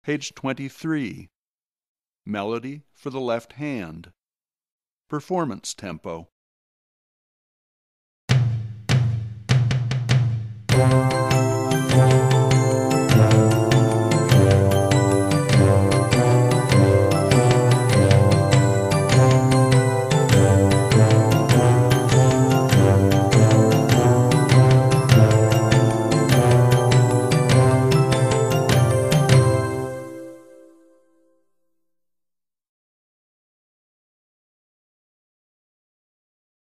Page 23. Melody for the left hand. Performance tempo.